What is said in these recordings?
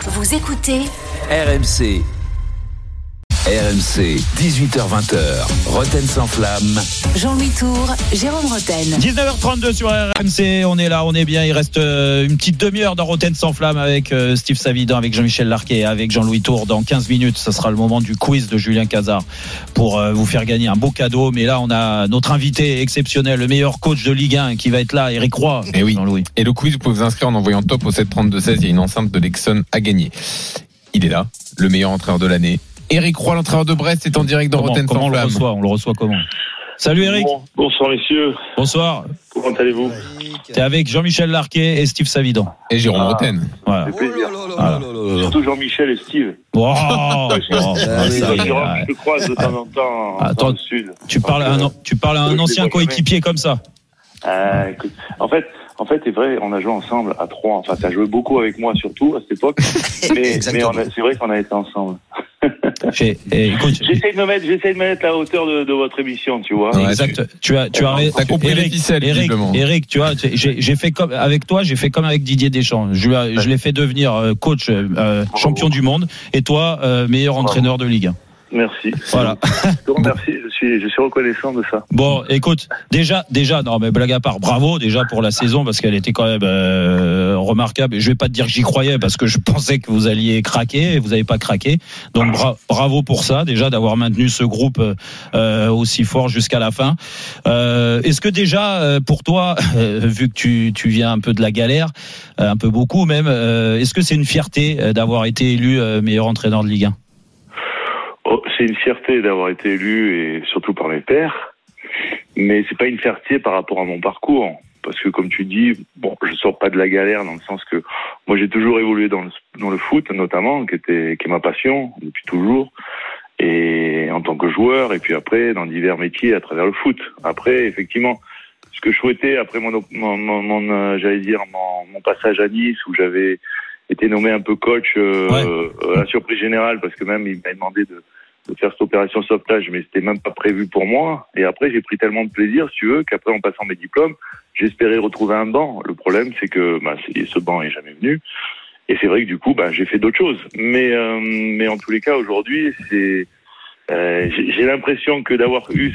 Vous écoutez RMC. RMC, 18h-20h, Roten sans flamme. Jean-Louis Tour, Jérôme Roten. 19h32 sur RMC, on est là, on est bien. Il reste une petite demi-heure dans Roten sans flamme avec Steve Savidan, avec Jean-Michel Larquet, avec Jean-Louis Tour. Dans 15 minutes, ce sera le moment du quiz de Julien Cazard pour vous faire gagner un beau cadeau. Mais là, on a notre invité exceptionnel, le meilleur coach de Ligue 1 qui va être là, Eric Roy. Et oui. Jean-Louis. Et le quiz, vous pouvez vous inscrire en envoyant top au 732-16. Il y a une enceinte de Lexon à gagner. Il est là, le meilleur entraîneur de l'année. Eric Roy, l'entraîneur de Brest, est en direct dans Roten sans flamme. On le reçoit comment? Salut Eric. Bonsoir messieurs. Bonsoir. Comment allez-vous? T'es avec Jean-Michel Larquet et Steve Savidan. Et Jérôme Roten. Voilà. C'est plaisir. Surtout Jean-Michel et Steve. Je te croise de temps en temps dans le sud. Tu parles à un ancien coéquipier comme ça. Écoute, en fait, c'est vrai, on a joué ensemble à 3. Enfin, t'as joué beaucoup avec moi, surtout, à cette époque. mais c'est vrai qu'on a été ensemble. J'essaie de me mettre à la hauteur de votre émission, tu vois. Exact. Tu as compris les ficelles, Eric, tu vois, j'ai fait comme avec toi, j'ai fait comme avec Didier Deschamps. Je l'ai fait devenir coach champion du monde et toi meilleur entraîneur de Ligue 1. Merci. Voilà. Merci, je suis reconnaissant de ça. Bon, écoute, déjà, non, mais blague à part, bravo déjà pour la saison parce qu'elle était quand même remarquable. Je vais pas te dire que j'y croyais parce que je pensais que vous alliez craquer et vous avez pas craqué. Donc bravo pour ça, déjà d'avoir maintenu ce groupe aussi fort jusqu'à la fin. Est-ce que déjà pour toi, vu que tu viens un peu de la galère, un peu beaucoup même, est-ce que c'est une fierté d'avoir été élu meilleur entraîneur de Ligue 1? C'est une fierté d'avoir été élu et surtout par mes pairs, mais c'est pas une fierté par rapport à mon parcours, parce que comme tu dis, je sors pas de la galère dans le sens que moi j'ai toujours évolué dans le foot notamment, qui est ma passion depuis toujours, et en tant que joueur et puis après dans divers métiers à travers le foot. Après effectivement, ce que je souhaitais après mon passage à Nice où j'avais été nommé un peu coach à la surprise générale parce que même il m'a demandé de faire cette opération sauvetage, mais c'était même pas prévu pour moi. Et après, j'ai pris tellement de plaisir, si tu veux, qu'après, en passant mes diplômes, j'espérais retrouver un banc. Le problème, c'est que ce banc est jamais venu. Et c'est vrai que du coup, j'ai fait d'autres choses. Mais en tous les cas, aujourd'hui, j'ai l'impression que d'avoir eu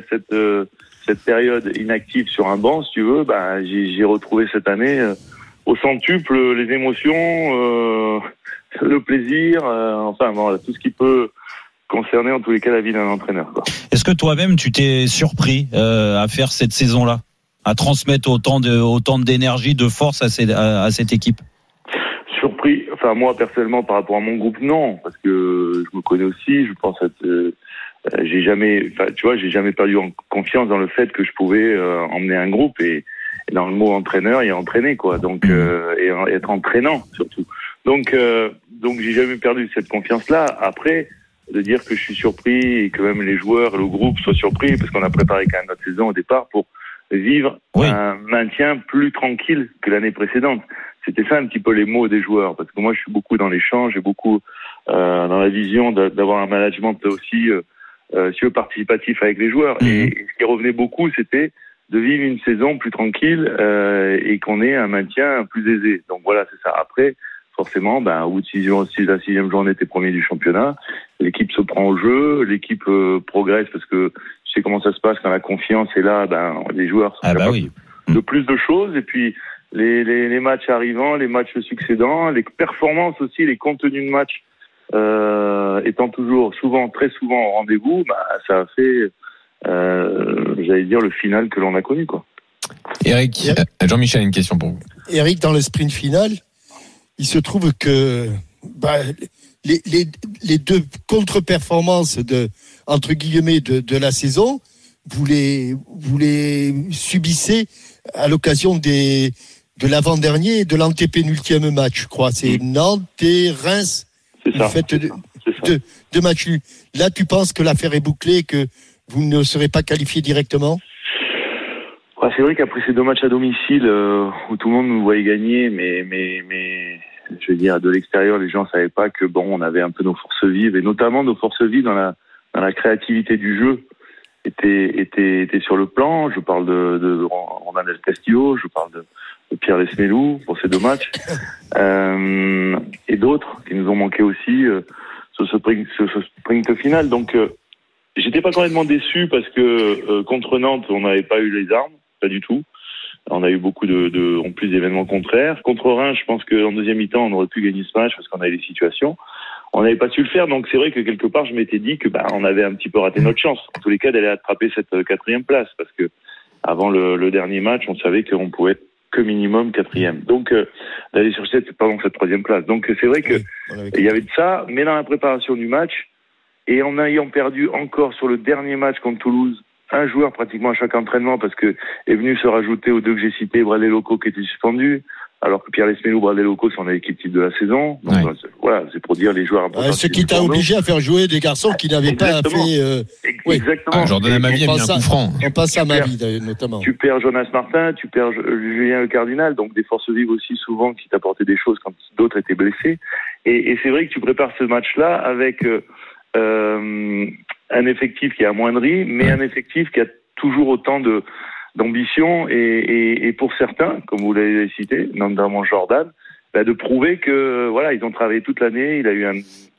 cette période inactive sur un banc, si tu veux, j'ai retrouvé cette année au centuple les émotions, le plaisir, tout ce qui peut concerner en tous les cas la vie d'un entraîneur, quoi. Est-ce que toi-même tu t'es surpris à faire cette saison-là, à transmettre autant d'énergie, de force à cette équipe? Surpris, moi personnellement par rapport à mon groupe, non, parce que je me connais aussi, je pense être j'ai jamais perdu en confiance dans le fait que je pouvais emmener un groupe et dans le mot entraîneur, il y a entraîner, quoi. Donc et être entraînant surtout. Donc j'ai jamais perdu cette confiance-là. Après, de dire que je suis surpris et que même les joueurs, le groupe soient surpris parce qu'on a préparé quand même notre saison au départ pour vivre un maintien plus tranquille que l'année précédente. C'était ça un petit peu les mots des joueurs, parce que moi je suis beaucoup dans l'échange et beaucoup dans la vision d'avoir un management aussi participatif avec les joueurs. Et ce qui revenait beaucoup, c'était de vivre une saison plus tranquille et qu'on ait un maintien plus aisé. Donc voilà, c'est ça. Après, forcément, au bout de la sixième journée, t'es premier du championnat, l'équipe se prend au jeu, l'équipe progresse parce que tu sais comment ça se passe quand la confiance est là, les joueurs sont capables de plus de choses, et puis les matchs arrivant, les matchs succédants, les performances aussi, les contenus de match étant très souvent au rendez-vous, ça a fait j'allais dire le final que l'on a connu, quoi. Eric, Jean-Michel a une question pour vous. Eric, dans le sprint final, il se trouve que les deux contre-performances entre guillemets de la saison, vous les subissez à l'occasion de l'avant-dernier et de l'antépénultième match, je crois. C'est Nantes et Reims. C'est ça. Vous faites deux matchs nuls. Là, tu penses que l'affaire est bouclée et que vous ne serez pas qualifié directement? C'est vrai qu'après ces deux matchs à domicile où tout le monde nous voyait gagner, mais je veux dire, de l'extérieur, les gens savaient pas que on avait un peu nos forces vives, et notamment nos forces vives dans la créativité du jeu étaient sur le plan. Je parle de Ronald Del Castillo, je parle Pierre Lesmelou pour ces 2 matchs, et d'autres qui nous ont manqué aussi sur ce sprint final. Donc, j'étais pas complètement déçu parce que contre Nantes, on n'avait pas eu les armes, pas du tout. On a eu beaucoup en plus d'événements contraires. Contre Reims, je pense qu'en deuxième mi-temps, on aurait pu gagner ce match parce qu'on avait les situations. On n'avait pas su le faire, donc c'est vrai que quelque part, je m'étais dit que on avait un petit peu raté notre chance. En tous les cas, d'aller attraper cette 4e place, parce que avant le dernier match, on savait qu'on pouvait être que minimum 4e. Donc d'aller sur cette 3e place. Donc c'est vrai que il y avait de ça, mais dans la préparation du match, et en ayant perdu encore sur le dernier match contre Toulouse, un joueur pratiquement à chaque entraînement, parce que est venu se rajouter aux 2 que j'ai cités, Bradley Loco qui était suspendu, alors que Pierre Lesmelou, Bradley Loco sont en équipe type de la saison. Donc voilà, c'est pour dire les joueurs importants. Ce qui t'a obligé à faire jouer des garçons qui n'avaient pas fait. Exactement. Jordan Amavi a mis un coup franc. On passe à Amavi notamment. Tu perds Jonas Martin, tu perds Julien Le Cardinal, donc des forces vives aussi souvent qui t'apportaient des choses quand d'autres étaient blessés. Et c'est vrai que tu prépares ce match-là avec un effectif qui est amoindri, mais un effectif qui a toujours autant d'ambition et pour certains, comme vous l'avez cité, notamment Jordan, de prouver que voilà, ils ont travaillé toute l'année. Il a eu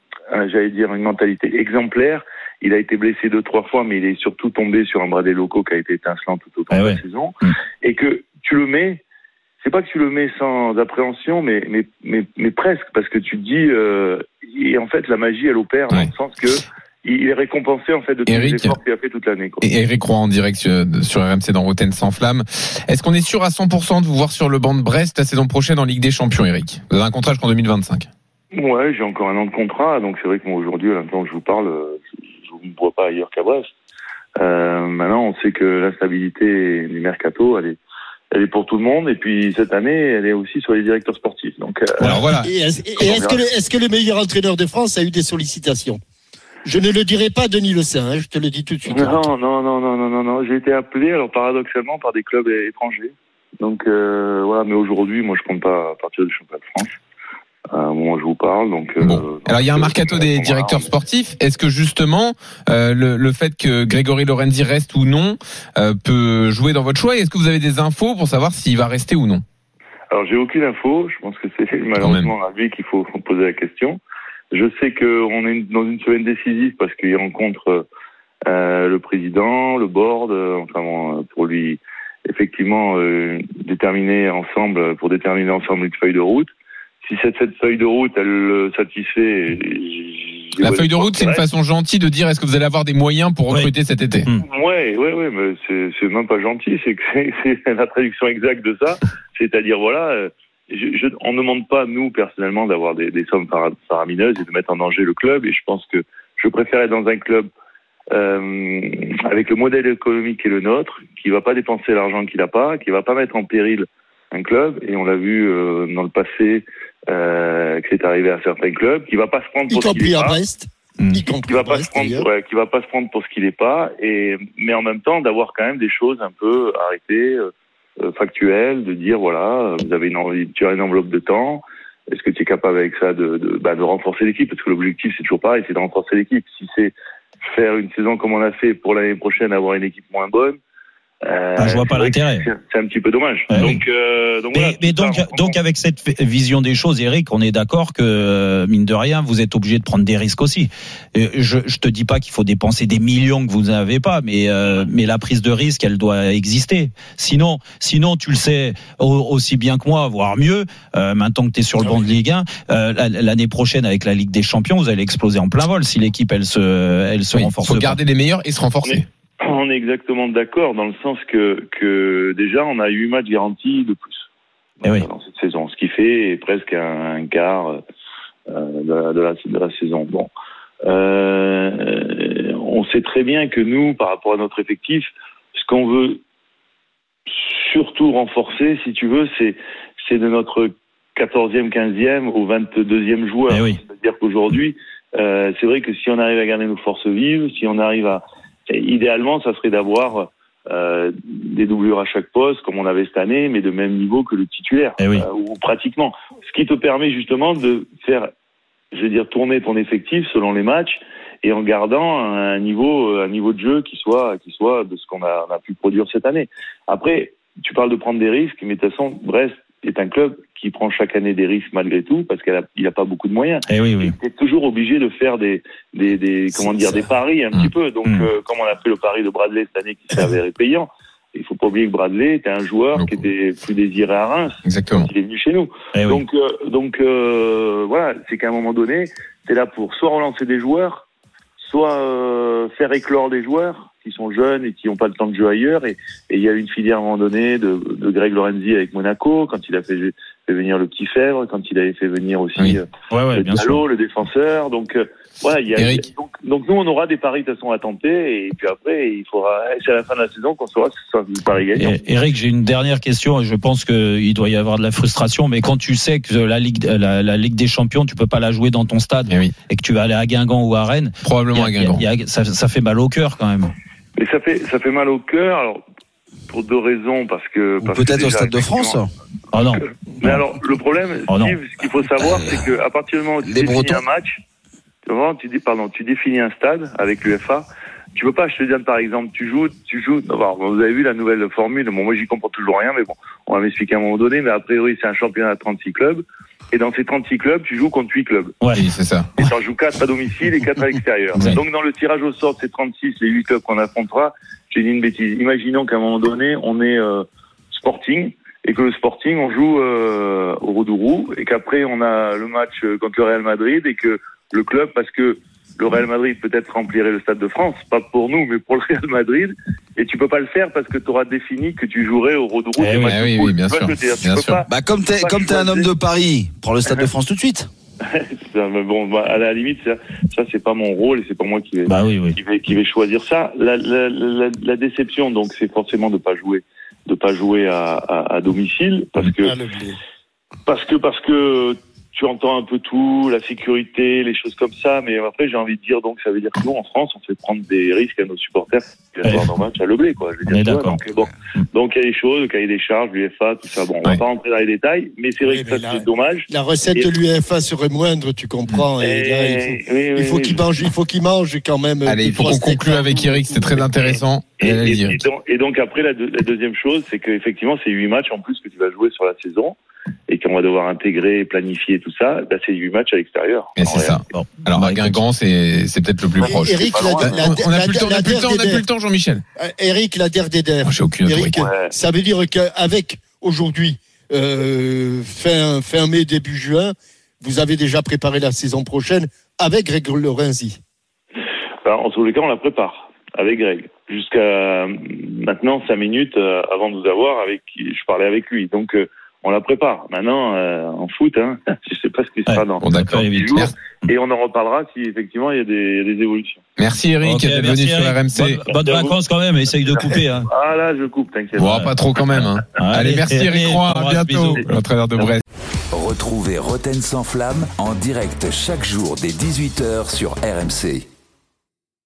une mentalité exemplaire. Il a été blessé 2-3 fois, mais il est surtout tombé sur un Bradley Loco qui a été étincelant tout au long de la saison. Et que tu le mets, c'est pas que tu le mets sans appréhension, mais presque, parce que tu te dis, et en fait, la magie, elle opère dans le sens que il est récompensé en fait de tous les efforts qu'il a fait toute l'année. Quoi. Et Eric Roy en direct sur RMC dans Rotten sans flamme. Est-ce qu'on est sûr à 100% de vous voir sur le banc de Brest la saison prochaine en Ligue des Champions, Eric? Vous avez un contrat jusqu'en 2025. Ouais, j'ai encore un an de contrat, donc c'est vrai que moi aujourd'hui, à l'instant que je vous parle, je ne me vois pas ailleurs qu'à Brest. Maintenant, on sait que la stabilité du mercato, elle est pour tout le monde, et puis cette année, elle est aussi sur les directeurs sportifs. Donc, alors voilà. Et est-ce que le meilleur entraîneur de France a eu des sollicitations? Je ne le dirai pas Denis Le Saint, je te le dis tout de suite. Non. J'ai été appelé, alors paradoxalement, par des clubs étrangers. Donc voilà, mais aujourd'hui, moi, je compte pas partir du championnat de France. Moi, je vous parle. Donc. Alors, il y a un mercato des directeurs sportifs. Est-ce que justement, le fait que Grégory Lorenzi reste ou non peut jouer dans votre choix? Et est-ce que vous avez des infos pour savoir s'il va rester ou non? Alors, j'ai aucune info. Je pense que c'est malheureusement à lui qu'il faut poser la question. Je sais qu'on est dans une semaine décisive parce qu'il rencontre le président, le board, pour lui effectivement déterminer ensemble une feuille de route. Si cette feuille de route elle le satisfait, la feuille de route, c'est une façon gentille de dire est-ce que vous allez avoir des moyens pour recruter cet été? Ouais, mais c'est même pas gentil, c'est la traduction exacte de ça. C'est-à-dire voilà. On ne demande pas, nous, personnellement, d'avoir des sommes faramineuses et de mettre en danger le club. Et je pense que je préfère être dans un club avec le modèle économique qui est le nôtre, qui va pas dépenser l'argent qu'il n'a pas, qui va pas mettre en péril un club. Et on l'a vu dans le passé que c'est arrivé à certains clubs, qui va pas se prendre pour ce qu'il est pas. Qui va pas se prendre pour ce qu'il est pas. Mais en même temps, d'avoir quand même des choses un peu arrêtées. Factuel, de dire voilà, tu as une enveloppe de temps, est-ce que tu es capable avec ça de renforcer l'équipe, parce que l'objectif c'est toujours pareil, c'est de renforcer l'équipe. Si c'est faire une saison comme on a fait pour l'année prochaine, avoir une équipe moins bonne, je vois pas l'intérêt. C'est un petit peu dommage. Donc avec cette vision des choses, Eric, on est d'accord que mine de rien, vous êtes obligé de prendre des risques aussi. Je te dis pas qu'il faut dépenser des millions que vous n'avez pas, mais la prise de risque, elle doit exister. Sinon, tu le sais aussi bien que moi, voire mieux. Maintenant que tu es sur le banc de Ligue 1, l'année prochaine avec la Ligue des Champions, vous allez exploser en plein vol si l'équipe elle se renforce. Il faut garder les meilleurs et se renforcer. On est exactement d'accord dans le sens que déjà on a 8 matchs garantis de plus dans cette saison, ce qui fait presque un quart de la saison. Bon, on sait très bien que nous, par rapport à notre effectif, ce qu'on veut surtout renforcer, si tu veux, c'est de notre 14e, 15e au 22e joueur. C'est-à-dire qu'aujourd'hui, c'est vrai que si on arrive à garder nos forces vives, si on arrive idéalement, ça serait d'avoir des doublures à chaque poste, comme on avait cette année, mais de même niveau que le titulaire, ou pratiquement. Ce qui te permet justement de faire, tourner ton effectif selon les matchs et en gardant un niveau de jeu qui soit de ce qu'on a pu produire cette année. Après, tu parles de prendre des risques, mais de toute façon, Brest, est un club qui prend chaque année des risques malgré tout, parce qu'il n'a pas beaucoup de moyens. Et oui. Il est toujours obligé de faire des paris un petit peu. Donc, comme on a fait le pari de Bradley cette année qui s'est avéré payant, il faut pas oublier que Bradley était un joueur qui était plus désiré à Reims. Exactement. Quand il est venu chez nous. Donc, voilà, c'est qu'à un moment donné, t'es là pour soit relancer des joueurs, soit faire éclore des joueurs qui sont jeunes et qui n'ont pas le temps de jouer ailleurs. Et il y a une filière à un moment donné de Greg Lorenzi avec Monaco, quand il a fait venir le petit Fèvre, quand il avait fait venir aussi le Diallo, le défenseur. Donc voilà, donc nous on aura des paris de toute façon à tenter, et puis après c'est à la fin de la saison qu'on saura si ce sera des paris gagnants. Eric, j'ai une dernière question, et je pense qu'il doit y avoir de la frustration, mais quand tu sais que la Ligue des Champions, tu peux pas la jouer dans ton stade, et que tu vas aller à Guingamp ou à Rennes, probablement à Guingamp, ça fait mal au cœur quand même. Mais ça fait mal au cœur, alors pour deux raisons, parce que peut-être au Stade de France. Oh non. Mais alors le problème, Steve, ce qu'il faut savoir, c'est que à partir du moment où tu définis un match, tu définis un stade avec l'UEFA, tu peux pas, je te dis par exemple, tu joues. Vous avez vu la nouvelle formule. Bon, moi j'y comprends toujours rien, mais bon, on va m'expliquer à un moment donné. Mais a priori, c'est un championnat de 36 clubs. Et dans ces 36 clubs, tu joues contre 8 clubs. Ouais, c'est ça. Et tu en joues 4 à domicile et 4 à l'extérieur. Ouais. Donc dans le tirage au sort de ces 36, les 8 clubs qu'on affrontera, j'ai dit une bêtise. Imaginons qu'à un moment donné, on est Sporting, et que le Sporting, on joue au Roudourou, et qu'après on a le match contre le Real Madrid, et que le club, parce que le Real Madrid peut-être remplirait le Stade de France, pas pour nous, mais pour le Real Madrid, et tu peux pas le faire parce que tu auras défini que tu jouerais au Roudourou. Oui, bien sûr. Comme t'es un homme de Paris, prends le Stade de France tout de suite. Bon, à la limite, ça c'est pas mon rôle, et c'est pas moi qui vais choisir ça. La déception, donc, c'est forcément de pas jouer à domicile, parce que tu entends un peu tout, la sécurité, les choses comme ça, mais après j'ai envie de dire, donc ça veut dire que nous en France on fait prendre des risques à nos supporters qui viennent voir nos matchs à Leblé, quoi. Je veux dire, d'accord. Donc il y a des choses, le cahier des charges, l'UEFA, tout ça. Bon, on va pas rentrer dans les détails, mais c'est vrai que ça c'est dommage. La recette de l'UEFA serait moindre, tu comprends. Il faut qu'il mange quand même. Allez, il faut qu'on conclue avec Eric, c'était très intéressant. Et donc après la deuxième chose, c'est qu'effectivement c'est 8 matchs en plus que tu vas jouer sur la saison, et qu'on va devoir intégrer, planifier tout ça. Là, c'est 8 matchs à l'extérieur. Et c'est ça. Bon. Alors à Guingamp, c'est peut-être le plus proche. Eric, on n'a plus le temps, Jean-Michel. Eric, la DER. J'ai aucune autorité. Ça veut dire qu'avec aujourd'hui, fin mai, début juin, vous avez déjà préparé la saison prochaine avec Greg Lorenzi. Alors, en tous les cas, on la prépare avec Greg. Jusqu'à maintenant, 5 minutes avant de nous avoir, je parlais avec lui. Donc, on la prépare. Maintenant, en foot, je sais pas ce qui sera dans 10 jours. Et on en reparlera si effectivement il y a des évolutions. Merci Eric d'être venu sur RMC. Bonnes vacances quand même, essaye de couper. Ah là, je coupe, t'inquiète. Bon, pas trop quand même. Allez, merci Eric Roy, à bientôt, l'entraîneur de Brest. Retrouvez Roten sans flamme en direct chaque jour dès 18h sur RMC.